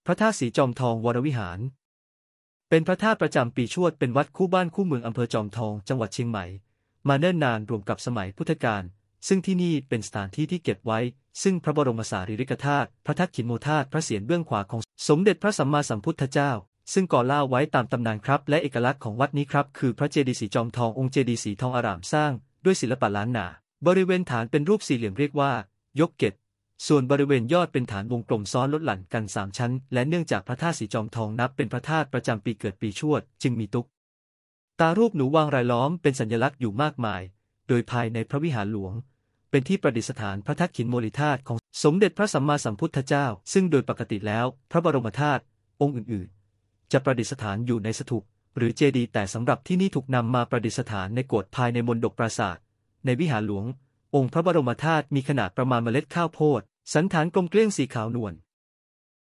พระธาตุสีจอมทองวรวิหารเป็นพระธาตุประจำปีชวดเป็นวัดคู่บ้านคู่เมืองอำเภอจอมทองจังหวัดเชียงใหม่มาเนิ่นนานรวมกับสมัยพุทธกาลซึ่งที่นี่เป็นสถานที่ที่เก็บไว้ซึ่งพระบรมสารีริกธาตุพระทักษิณโมธาตุพระเศียรเบื้องขวาของสมเด็จพระสัมมาสัมพุทธเจ้าซึ่งก่อเล่าไว้ตามตำนานครับและเอกลักษณ์ของวัดนี้ครับคือพระเจดีย์สีจอมทององค์เจดีย์สีทองอร่ามสร้างด้วยศิลปะล้านนาบริเวณฐานเป็นรูปสี่เหลี่ยมเรียกว่ายกเกศส่วนบริเวณยอดเป็นฐานวงกลมซ้อนลดหลั่นกัน3ชั้นและเนื่องจากพระธาตุสีจอมทองนับเป็นพระธาตุประจำปีเกิดปีชวดจึงมีตุ๊กตารูปหนูวางรายล้อมเป็นสัญลักษณ์อยู่มากมายโดยภายในพระวิหารหลวงเป็นที่ประดิษฐานพระทักษิณโมลีธาตุของสมเด็จพระสัมมาสัมพุทธเจ้าซึ่งโดยปกติแล้วพระบรมธาตุองค์อื่นๆจะประดิษฐานอยู่ในสถูปหรือเจดีย์แต่สำหรับที่นี่ถูกนำมาประดิษฐานในโกศภายในมณฑปปราสาทในวิหารหลวงองค์พระบรมธาตุมีขนาดประมาณเมล็ดข้าวโพดสันฐานกลมเกลี้ยงสีขาวนวล